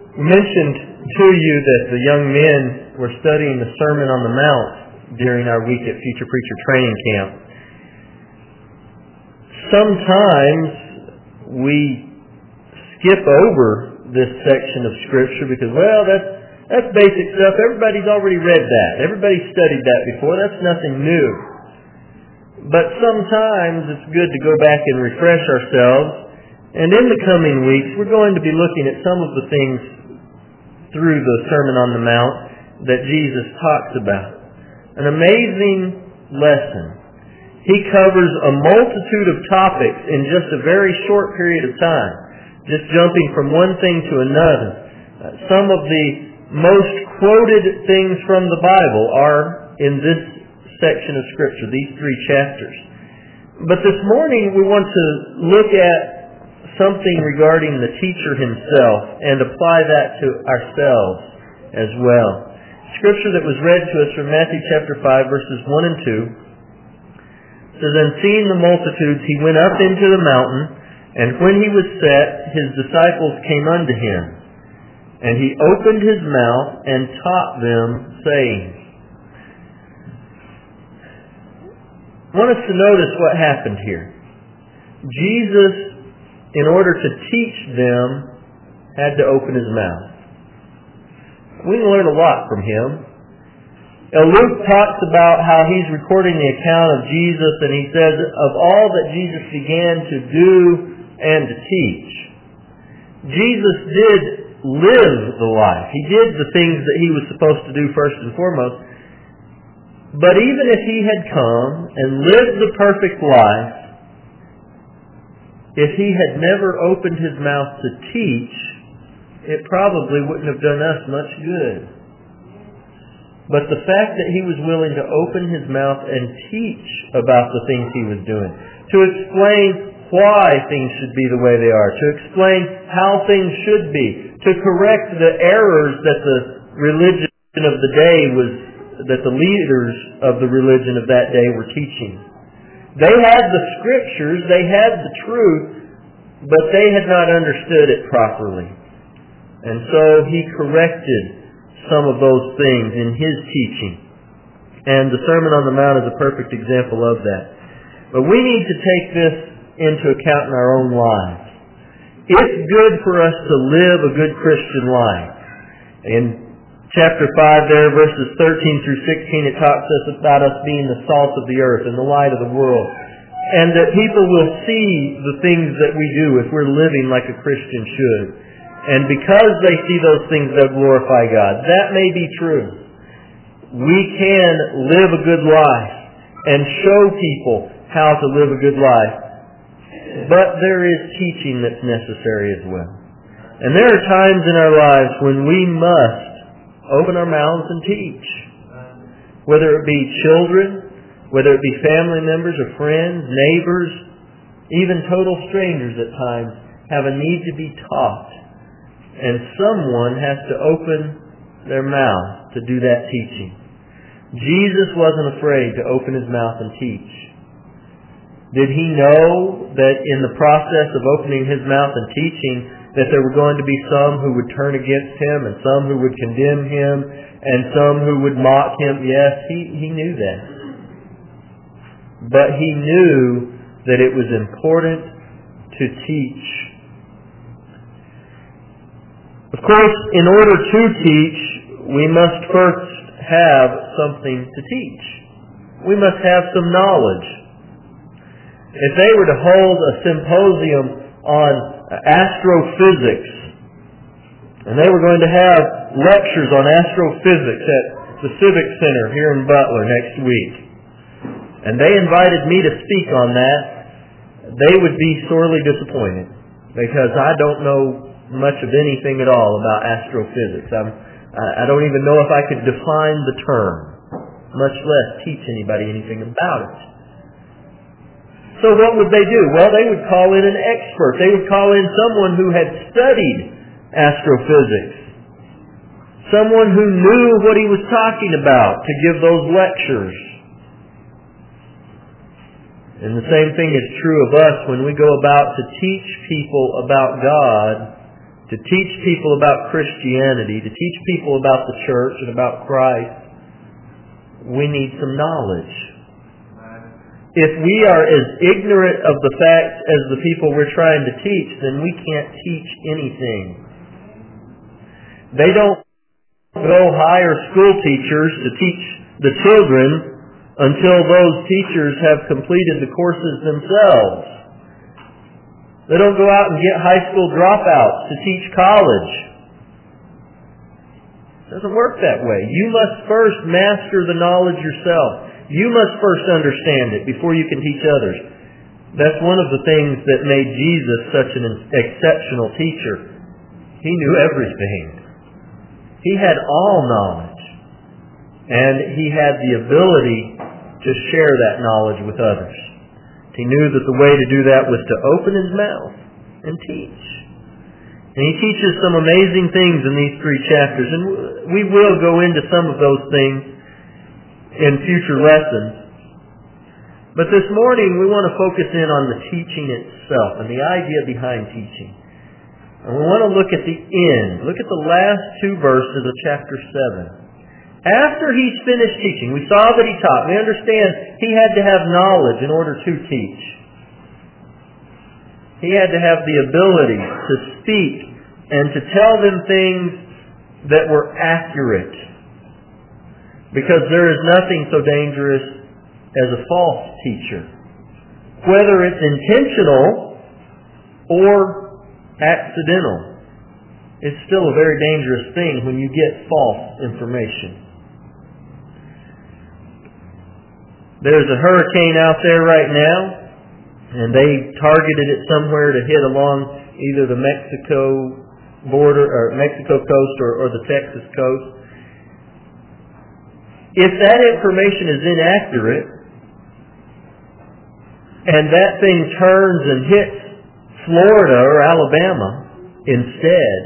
We mentioned to you that the young men were studying the Sermon on the Mount during our week at Future Preacher Training Camp. Sometimes we skip over this section of Scripture because, well, that's basic stuff. Everybody's already read that. Everybody's studied that before. That's nothing new. But sometimes it's good to go back and refresh ourselves. And in the coming weeks, we're going to be looking at some of the things through the Sermon on the Mount that Jesus talks about. An amazing lesson. He covers a multitude of topics in just a very short period of time, just jumping from one thing to another. Some of the most quoted things from the Bible are in this section of Scripture, these 3 chapters. But this morning we want to look at something regarding the teacher himself and apply that to ourselves as well. Scripture that was read to us from Matthew chapter 5 verses 1 and 2 says, "And seeing the multitudes, he went up into the mountain, and when he was set, his disciples came unto him. And he opened his mouth and taught them, saying." I want us to notice what happened here. Jesus, in order to teach them, had to open his mouth. We can learn a lot from him. Luke talks about how he's recording the account of Jesus, and he says, of all that Jesus began to do and to teach, Jesus did live the life. He did the things that he was supposed to do first and foremost. But even if he had come and lived the perfect life, if he had never opened his mouth to teach, it probably wouldn't have done us much good. But the fact that he was willing to open his mouth and teach about the things he was doing, to explain why things should be the way they are, to explain how things should be, to correct the errors that the religion of the day that the leaders of the religion of that day were teaching. They had the Scriptures, they had the truth, but they had not understood it properly. And so he corrected some of those things in his teaching. And the Sermon on the Mount is a perfect example of that. But we need to take this into account in our own lives. It's good for us to live a good Christian life. In chapter 5 there, verses 13 through 16, it talks about us being the salt of the earth and the light of the world. And that people will see the things that we do if we're living like a Christian should. And because they see those things, they'll glorify God. That may be true. We can live a good life and show people how to live a good life. But there is teaching that's necessary as well. And there are times in our lives when we must open our mouths and teach. Whether it be children, whether it be family members or friends, neighbors, even total strangers at times have a need to be taught. And someone has to open their mouth to do that teaching. Jesus wasn't afraid to open his mouth and teach. Did he know that in the process of opening his mouth and teaching that there were going to be some who would turn against him and some who would condemn him and some who would mock him? Yes, he knew that. But he knew that it was important to teach. Of course, in order to teach, we must first have something to teach. We must have some knowledge. If they were to hold a symposium on astrophysics, and they were going to have lectures on astrophysics at the Civic Center here in Butler next week, and they invited me to speak on that, they would be sorely disappointed because I don't know much of anything at all about astrophysics. I don't even know if I could define the term, much less teach anybody anything about it. So what would they do? Well, they would call in an expert. They would call in someone who had studied astrophysics, someone who knew what he was talking about to give those lectures. And the same thing is true of us when we go about to teach people about God. to teach people about Christianity, to teach people about the church and about Christ, we need some knowledge. If we are as ignorant of the facts as the people we're trying to teach, then we can't teach anything. They don't go hire school teachers to teach the children until those teachers have completed the courses themselves. They don't go out and get high school dropouts to teach college. It doesn't work that way. You must first master the knowledge yourself. You must first understand it before you can teach others. That's one of the things that made Jesus such an exceptional teacher. He knew everything. He had all knowledge. And he had the ability to share that knowledge with others. He knew that the way to do that was to open his mouth and teach. And he teaches some amazing things in these 3 chapters. And we will go into some of those things in future lessons. But this morning we want to focus in on the teaching itself and the idea behind teaching. And we want to look at the end. Look at the last 2 verses of chapter 7. After he's finished teaching, we saw that he taught. We understand he had to have knowledge in order to teach. He had to have the ability to speak and to tell them things that were accurate. Because there is nothing so dangerous as a false teacher. Whether it's intentional or accidental, it's still a very dangerous thing when you get false information. There's a hurricane out there right now, and they targeted it somewhere to hit along either the Mexico border or Mexico coast or the Texas coast. If that information is inaccurate, and that thing turns and hits Florida or Alabama instead,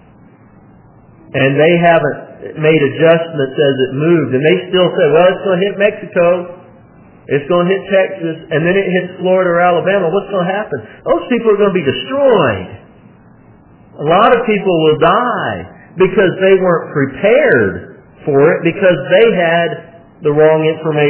and they haven't made adjustments as it moved, and they still say, well, it's going to hit Mexico, it's going to hit Texas, and then it hits Florida or Alabama, what's going to happen? Those people are going to be destroyed. A lot of people will die because they weren't prepared for it, because they had the wrong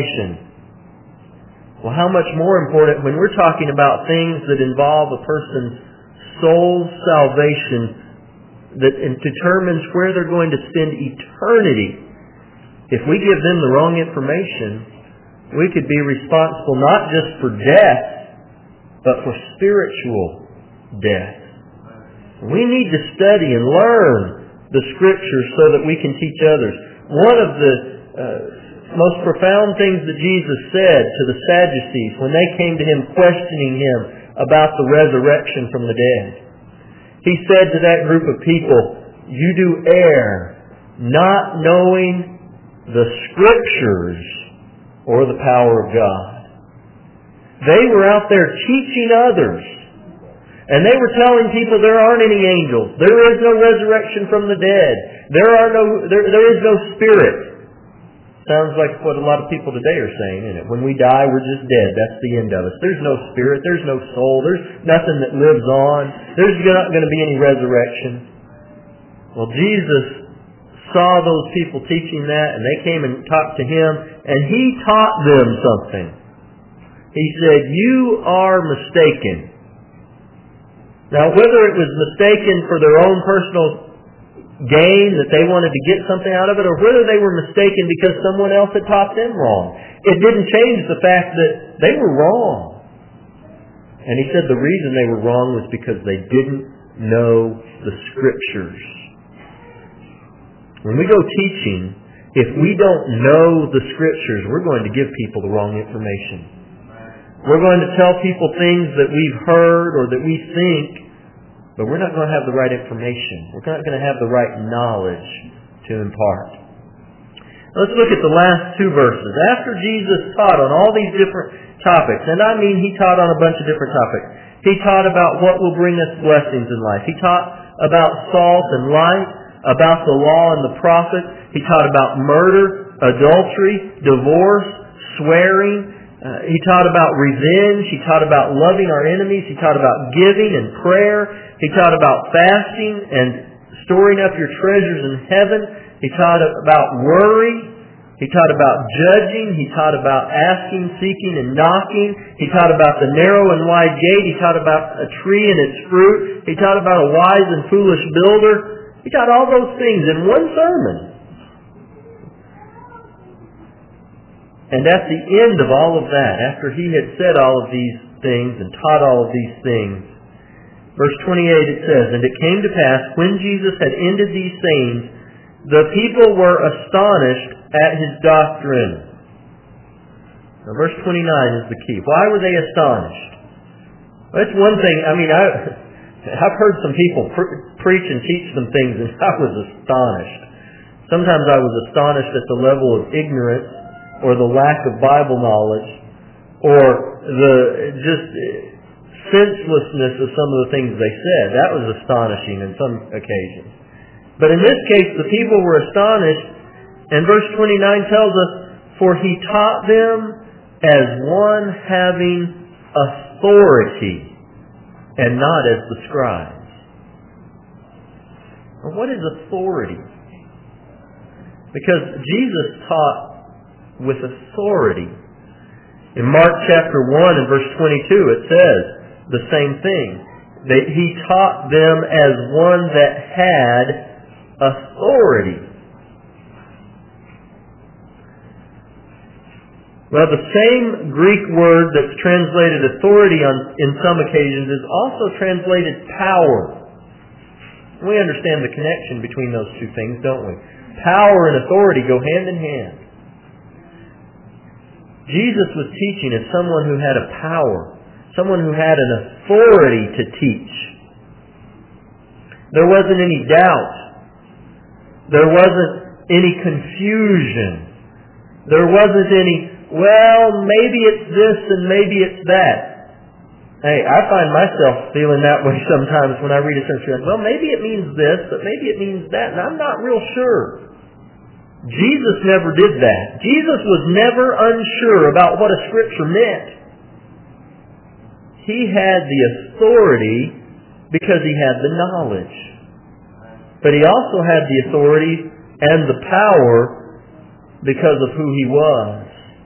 information. Well, how much more important when we're talking about things that involve a person's soul's salvation that determines where they're going to spend eternity. If we give them the wrong information, we could be responsible not just for death, but for spiritual death. We need to study and learn the Scriptures so that we can teach others. One of the most profound things that Jesus said to the Sadducees when they came to Him questioning Him about the resurrection from the dead, He said to that group of people, you do err, not knowing the Scriptures or the power of God. They were out there teaching others. And they were telling people there aren't any angels. There is no resurrection from the dead. There is no spirit. Sounds like what a lot of people today are saying, isn't it? When we die, we're just dead. That's the end of us. There's no spirit. There's no soul. There's nothing that lives on. There's not going to be any resurrection. Well, Jesus saw those people teaching that, and they came and talked to Him, and He taught them something. He said, you are mistaken. Now, whether it was mistaken for their own personal gain, that they wanted to get something out of it, or whether they were mistaken because someone else had taught them wrong, it didn't change the fact that they were wrong. And He said the reason they were wrong was because they didn't know the Scriptures. When we go teaching, if we don't know the Scriptures, we're going to give people the wrong information. We're going to tell people things that we've heard or that we think, but we're not going to have the right information. We're not going to have the right knowledge to impart. Let's look at the last 2 verses. After Jesus taught on all these different topics, and I mean He taught on a bunch of different topics. He taught about what will bring us blessings in life. He taught about salt and light, about the law and the prophets. He taught about murder, adultery, divorce, swearing, He taught about revenge. He taught about loving our enemies. He taught about giving and prayer. He taught about fasting and storing up your treasures in heaven. He taught about worry. He taught about judging. He taught about asking, seeking, and knocking. He taught about the narrow and wide gate. He taught about a tree and its fruit. He taught about a wise and foolish builder. He taught all those things in one sermon. And at the end of all of that, after he had said all of these things and taught all of these things, verse 28 it says, "And it came to pass, when Jesus had ended these sayings, the people were astonished at his doctrine." Now verse 29 is the key. Why were they astonished? Well, that's one thing. I mean, I've heard some people preach and teach some things, and I was astonished. Sometimes I was astonished at the level of ignorance, or the lack of Bible knowledge, or the just senselessness of some of the things they said. That was astonishing in some occasions. But in this case, the people were astonished, and verse 29 tells us, "For he taught them as one having authority, and not as the scribes." Well, what is authority? Because Jesus taught with authority. In Mark chapter 1 and verse 22 it says the same thing. That he taught them as one that had authority. Well, the same Greek word that's translated authority in some occasions is also translated power. We understand the connection between those two things, don't we? Power and authority go hand in hand. Jesus was teaching as someone who had a power, someone who had an authority to teach. There wasn't any doubt. There wasn't any confusion. There wasn't any, well, maybe it's this and maybe it's that. Hey, I find myself feeling that way sometimes when I read a scripture. Well, maybe it means this, but maybe it means that, and I'm not real sure. Jesus never did that. Jesus was never unsure about what a scripture meant. He had the authority because he had the knowledge. But he also had the authority and the power because of who he was.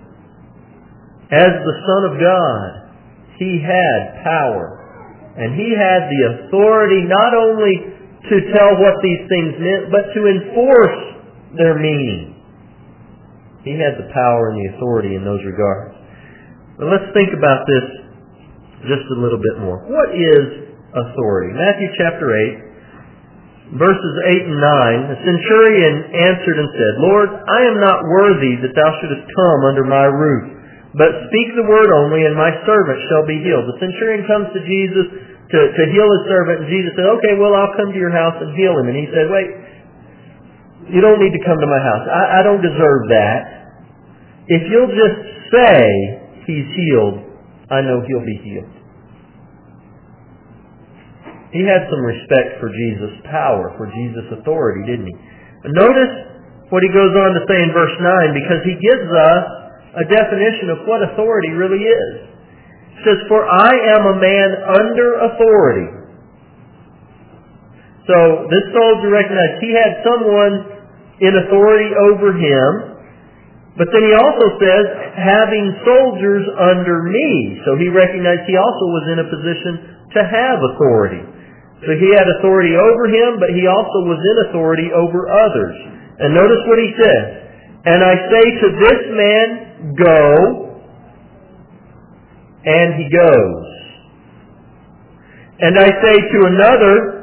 As the Son of God, he had power. And he had the authority not only to tell what these things meant, but to enforce their meaning. He had the power and the authority in those regards. But let's think about this just a little bit more. What is authority? Matthew chapter 8, verses 8 and 9. The centurion answered and said, "Lord, I am not worthy that thou shouldest come under my roof, but speak the word only, and my servant shall be healed." The centurion comes to Jesus to heal his servant, and Jesus said, "Okay, well, I'll come to your house and heal him." And he said, "Wait, you don't need to come to my house. I don't deserve that. If you'll just say he's healed, I know he'll be healed." He had some respect for Jesus' power, for Jesus' authority, didn't he? And notice what he goes on to say in verse 9, because he gives us a definition of what authority really is. He says, "For I am a man under authority." So this soldier recognized he had someone in authority over him, but then he also says, having soldiers under me. So he recognized he also was in a position to have authority. So he had authority over him, but he also was in authority over others. And notice what he says. "And I say to this man, go, and he goes. And I say to another,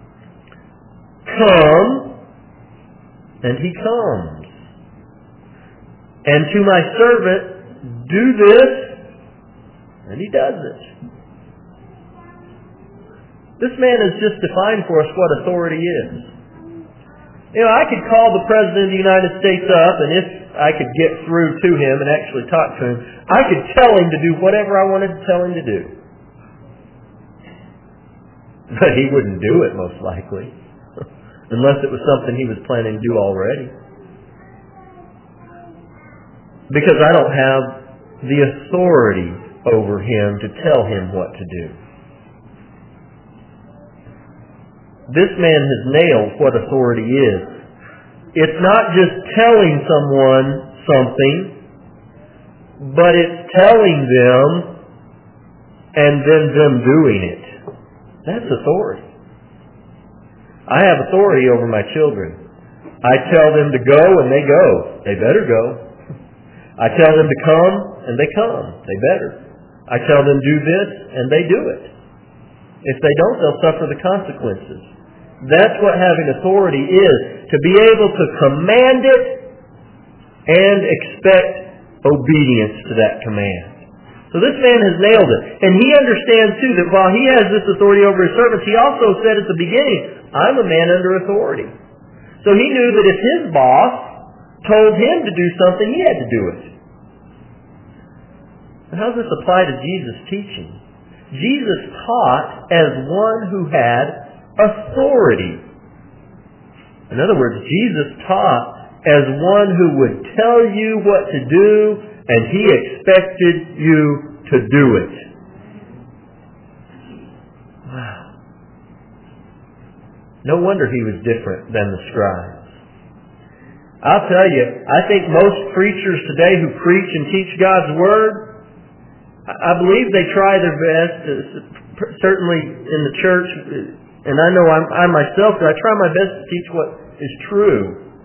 come, and he comes. And to my servant, do this, and he does it." This man has just defined for us what authority is. You know, I could call the President of the United States up, and if I could get through to him and actually talk to him, I could tell him to do whatever I wanted to tell him to do. But he wouldn't do it, most likely. Unless it was something he was planning to do already. Because I don't have the authority over him to tell him what to do. This man has nailed what authority is. It's not just telling someone something, but it's telling them and then them doing it. That's authority. I have authority over my children. I tell them to go and they go. They better go. I tell them to come and they come. They better. I tell them do this and they do it. If they don't, they'll suffer the consequences. That's what having authority is. To be able to command it and expect obedience to that command. So this man has nailed it. And he understands too that while he has this authority over his servants, he also said at the beginning, I'm a man under authority. So he knew that if his boss told him to do something, he had to do it. How does this apply to Jesus' teaching? Jesus taught as one who had authority. In other words, Jesus taught as one who would tell you what to do, and he expected you to do it. Wow. No wonder he was different than the scribes. I'll tell you, I think most preachers today who preach and teach God's Word, I believe they try their best, certainly in the church, and I know I myself, I try my best to teach what is true.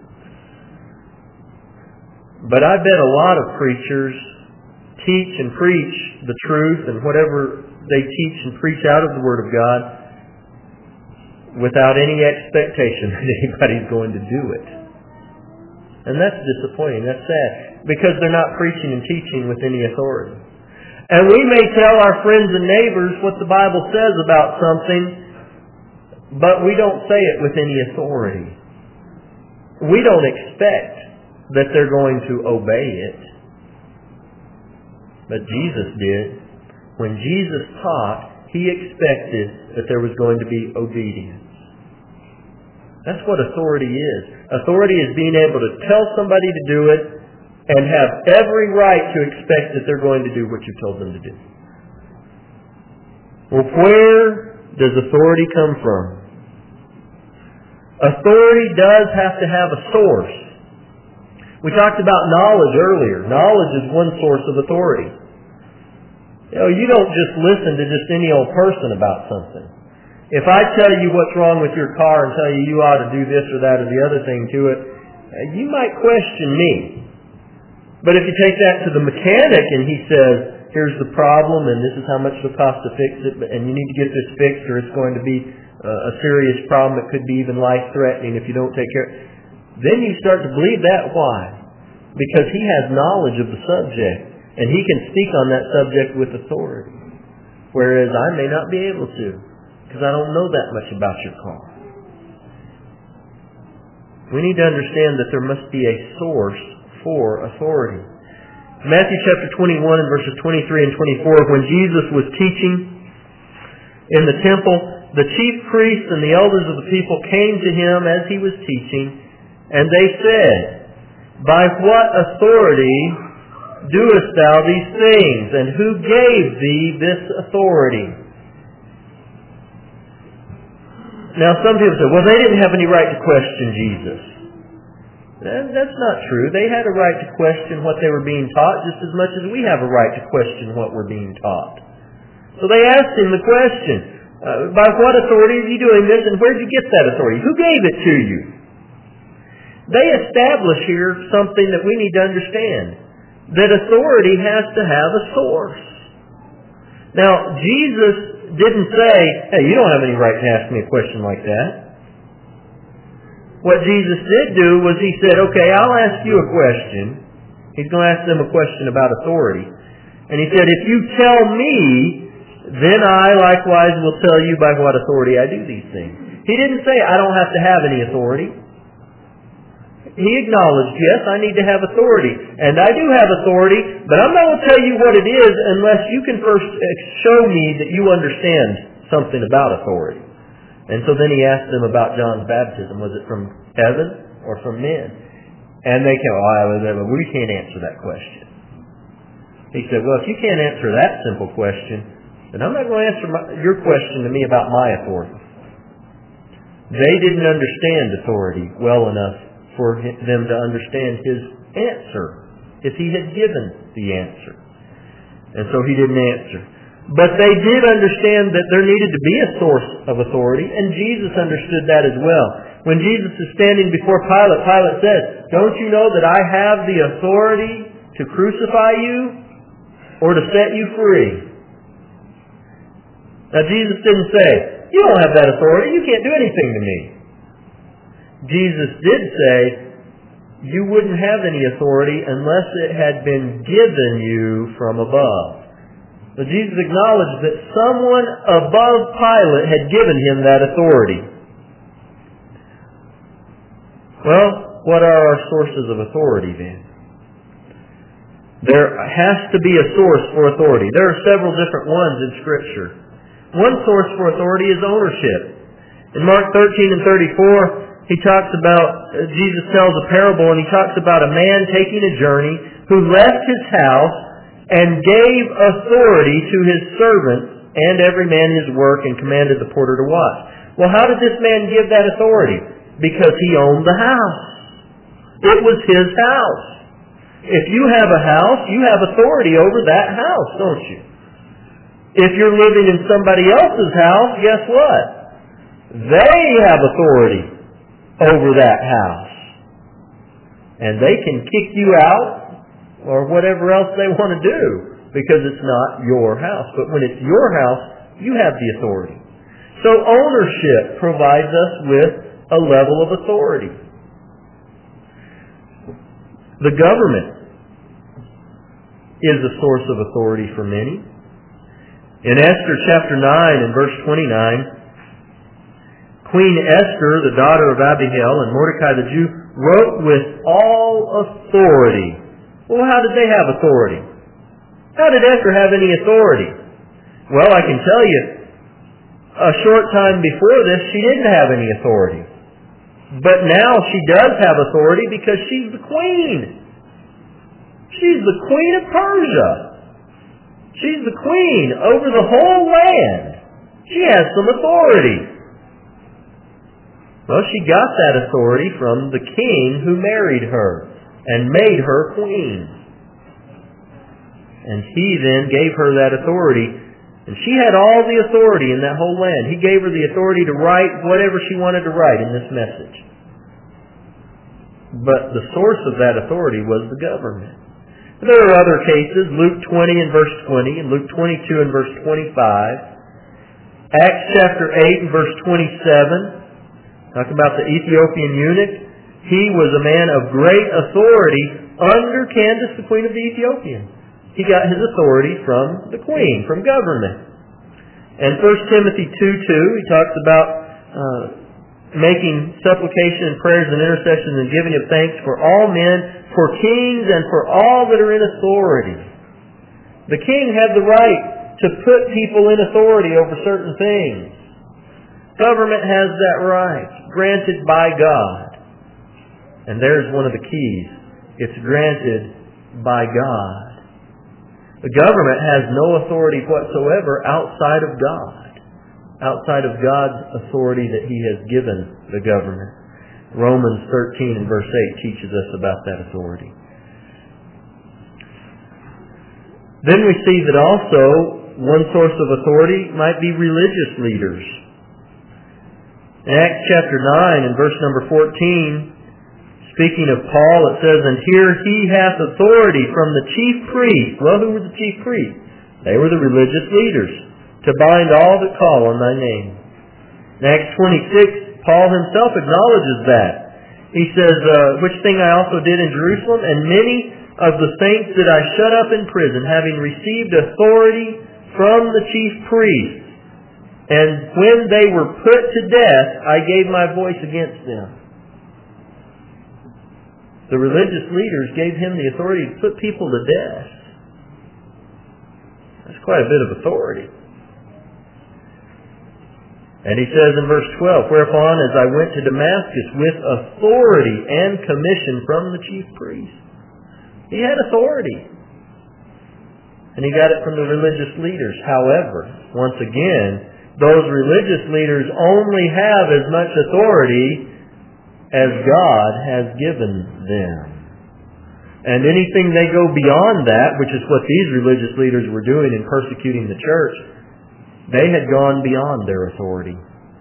But I bet a lot of preachers teach and preach the truth and whatever they teach and preach out of the Word of God without any expectation that anybody's going to do it. And that's disappointing. That's sad. Because they're not preaching and teaching with any authority. And we may tell our friends and neighbors what the Bible says about something, but we don't say it with any authority. We don't expect that they're going to obey it. But Jesus did. When Jesus taught, he expected that there was going to be obedience. That's what authority is. Authority is being able to tell somebody to do it and have every right to expect that they're going to do what you told them to do. Well, where does authority come from? Authority does have to have a source. We talked about knowledge earlier. Knowledge is one source of authority. You don't just listen to just any old person about something. If I tell you what's wrong with your car and tell you ought to do this or that or the other thing to it, you might question me. But if you take that to the mechanic and he says, here's the problem and this is how much it'll cost to fix it and you need to get this fixed or it's going to be a serious problem that could be even life-threatening if you don't take care of it, then you start to believe that. Why? Because he has knowledge of the subject and he can speak on that subject with authority. Whereas I may not be able to, because I don't know that much about your car. We need to understand that there must be a source for authority. Matthew chapter 21 and verses 23 and 24, when Jesus was teaching in the temple, the chief priests and the elders of the people came to him as he was teaching, and they said, by what authority doest thou these things, and who gave thee this authority? Now some people say, well, they didn't have any right to question Jesus. That's not true. They had a right to question what they were being taught just as much as we have a right to question what we're being taught. So they asked him the question, by what authority are you doing this and where did you get that authority? Who gave it to you? They establish here something that we need to understand, that authority has to have a source. Now, Jesus didn't say, hey, you don't have any right to ask me a question like that. What Jesus did do was he said, okay, I'll ask you a question. He's going to ask them a question about authority. And he said, if you tell me, then I likewise will tell you by what authority I do these things. He didn't say I don't have to have any authority. He acknowledged, yes, I need to have authority. And I do have authority, but I'm not going to tell you what it is unless you can first show me that you understand something about authority. And so then he asked them about John's baptism. Was it from heaven or from men? And they came, we can't answer that question. He said, well, if you can't answer that simple question, then I'm not going to answer your question to me about my authority. They didn't understand authority well enough for them to understand his answer, if he had given the answer. And so he didn't answer. But they did understand that there needed to be a source of authority, and Jesus understood that as well. When Jesus is standing before Pilate, Pilate says, don't you know that I have the authority to crucify you or to set you free? Now Jesus didn't say, you don't have that authority, you can't do anything to me. Jesus did say, you wouldn't have any authority unless it had been given you from above. So Jesus acknowledged that someone above Pilate had given him that authority. Well, what are our sources of authority then? There has to be a source for authority. There are several different ones in Scripture. One source for authority is ownership. In Mark 13 and 34, he talks about, Jesus tells a parable, and he talks about a man taking a journey who left his house and gave authority to his servants and every man his work, and commanded the porter to watch. Well, how did this man give that authority? Because he owned the house. It was his house. If you have a house, you have authority over that house, don't you? If you're living in somebody else's house, guess what? They have authority over that house. And they can kick you out or whatever else they want to do because it's not your house. But when it's your house, you have the authority. So ownership provides us with a level of authority. The government is a source of authority for many. In Esther chapter 9 and verse 29, Queen Esther, the daughter of Abihail, and Mordecai the Jew, wrote with all authority. Well, how did they have authority? How did Esther have any authority? Well, I can tell you, a short time before this, she didn't have any authority. But now she does have authority because she's the queen. She's the queen of Persia. She's the queen over the whole land. She has some authority. Well, she got that authority from the king who married her and made her queen. And he then gave her that authority. And she had all the authority in that whole land. He gave her the authority to write whatever she wanted to write in this message. But the source of that authority was the government. There are other cases, Luke 20 and verse 20, and Luke 22 and verse 25. Acts chapter 8 and verse 27. Talk about the Ethiopian eunuch. He was a man of great authority under Candace, the queen of the Ethiopians. He got his authority from the queen, from government. And 1 Timothy 2:2, he talks about making supplication and prayers and intercessions and giving of thanks for all men, for kings, and for all that are in authority. The king had the right to put people in authority over certain things. Government has that right, granted by God. And there's one of the keys. It's granted by God. The government has no authority whatsoever outside of God. Outside of God's authority that He has given the government. Romans 13 and verse 8 teaches us about that authority. Then we see that also one source of authority might be religious leaders. In Acts chapter 9 and verse number 14, speaking of Paul, it says, and here he hath authority from the chief priests. Well, who were the chief priests? They were the religious leaders, to bind all that call on thy name. In Acts 26, Paul himself acknowledges that. He says, which thing I also did in Jerusalem, and many of the saints did I shut up in prison, having received authority from the chief priests. And when they were put to death, I gave my voice against them. The religious leaders gave him the authority to put people to death. That's quite a bit of authority. And he says in verse 12, whereupon as I went to Damascus with authority and commission from the chief priest. He had authority. And he got it from the religious leaders. However, once again, those religious leaders only have as much authority as God has given them. And anything they go beyond that, which is what these religious leaders were doing in persecuting the church, they had gone beyond their authority.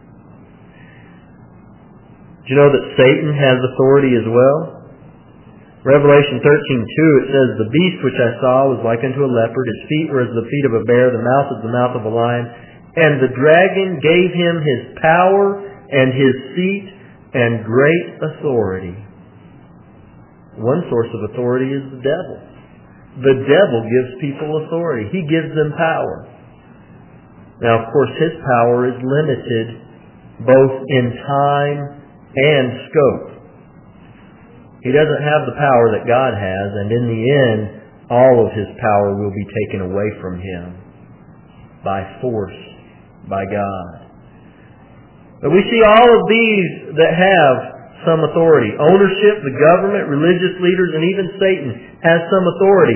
Do you know that Satan has authority as well? Revelation 13:2, it says, "The beast which I saw was like unto a leopard. His feet were as the feet of a bear. The mouth as the mouth of a lion. And the dragon gave him his power and his seat and great authority." One source of authority is the devil. The devil gives people authority. He gives them power. Now, of course, his power is limited both in time and scope. He doesn't have the power that God has, and in the end, all of his power will be taken away from him by force, by God. But we see all of these that have some authority. Ownership, the government, religious leaders, and even Satan has some authority.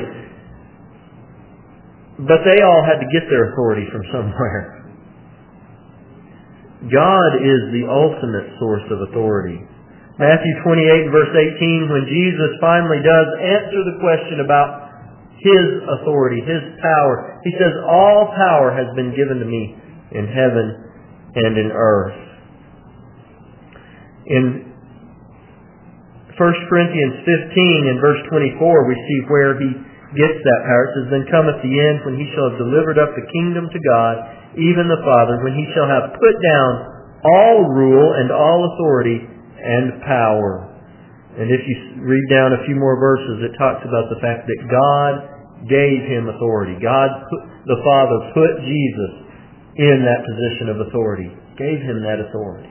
But they all had to get their authority from somewhere. God is the ultimate source of authority. Matthew 28 verse 18, when Jesus finally does answer the question about His authority, His power, He says, "All power has been given to me in heaven and in earth." In 1 Corinthians 15 in verse 24, we see where He gets that power. It says, "Then cometh the end, when He shall have delivered up the kingdom to God, even the Father, when He shall have put down all rule and all authority and power." And if you read down a few more verses, it talks about the fact that God gave Him authority. The Father put Jesus in that position of authority, gave Him that authority.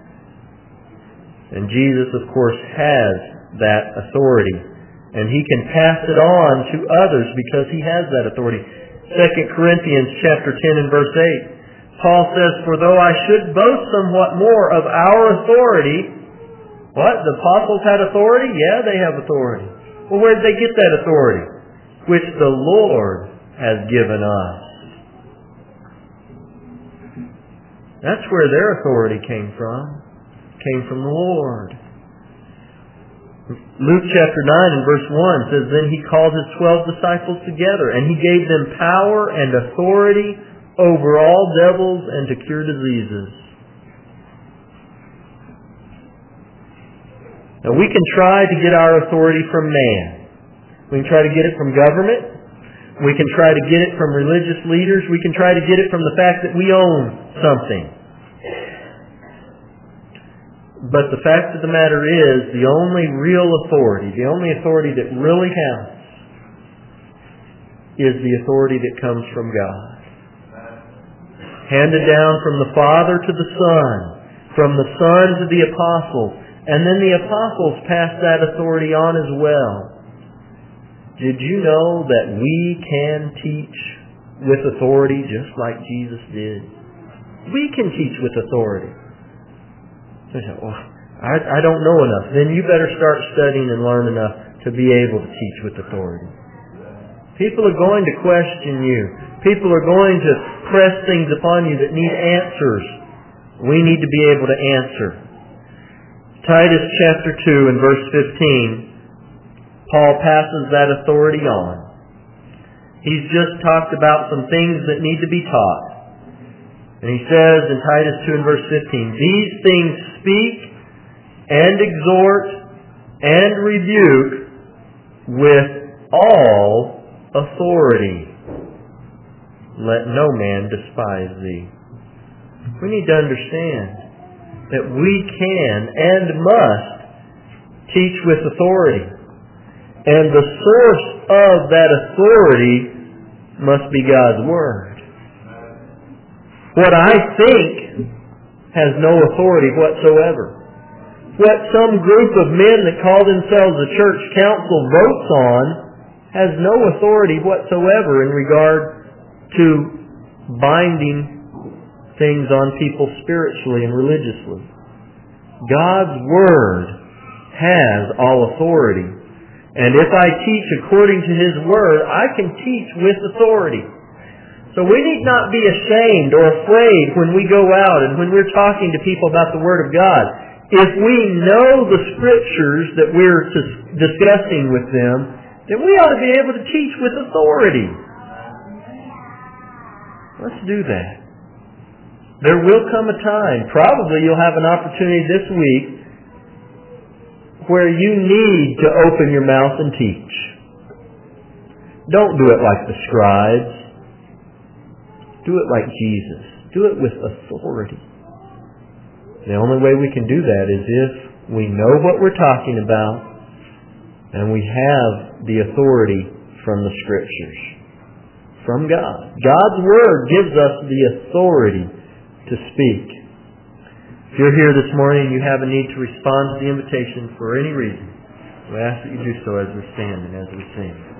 And Jesus, of course, has that authority. And He can pass it on to others because He has that authority. 2 Corinthians chapter 10 and verse 8. Paul says, "For though I should boast somewhat more of our authority," what? The apostles had authority? Yeah, they have authority. Well, where did they get that authority? "Which the Lord has given us." That's where their authority came from. Came from the Lord. Luke chapter 9 and verse 1 says, "Then He called His 12 disciples together, and He gave them power and authority over all devils and to cure diseases." Now we can try to get our authority from man. We can try to get it from government. We can try to get it from religious leaders. We can try to get it from the fact that we own something. But the fact of the matter is, the only real authority, the only authority that really counts, is the authority that comes from God. Handed down from the Father to the Son, from the Son to the Apostles, and then the Apostles passed that authority on as well. Did you know that we can teach with authority just like Jesus did? We can teach with authority. I said, "Well, I don't know enough." Then you better start studying and learn enough to be able to teach with authority. People are going to question you. People are going to press things upon you that need answers. We need to be able to answer. Titus chapter 2 and verse 15, Paul passes that authority on. He's just talked about some things that need to be taught. And he says in Titus 2 and verse 15, "These things speak and exhort and rebuke with all authority. Let no man despise thee." We need to understand that we can and must teach with authority. And the source of that authority must be God's Word. What I think has no authority whatsoever. What some group of men that call themselves a church council votes on has no authority whatsoever in regard to binding things on people spiritually and religiously. God's Word has all authority. And if I teach according to His Word, I can teach with authority. So we need not be ashamed or afraid when we go out and when we're talking to people about the Word of God. If we know the Scriptures that we're discussing with them, then we ought to be able to teach with authority. Let's do that. There will come a time, probably you'll have an opportunity this week, where you need to open your mouth and teach. Don't do it like the scribes. Do it like Jesus. Do it with authority. The only way we can do that is if we know what we're talking about and we have the authority from the Scriptures, from God. God's Word gives us the authority to speak. If you're here this morning and you have a need to respond to the invitation for any reason, we ask that you do so as we stand and as we sing.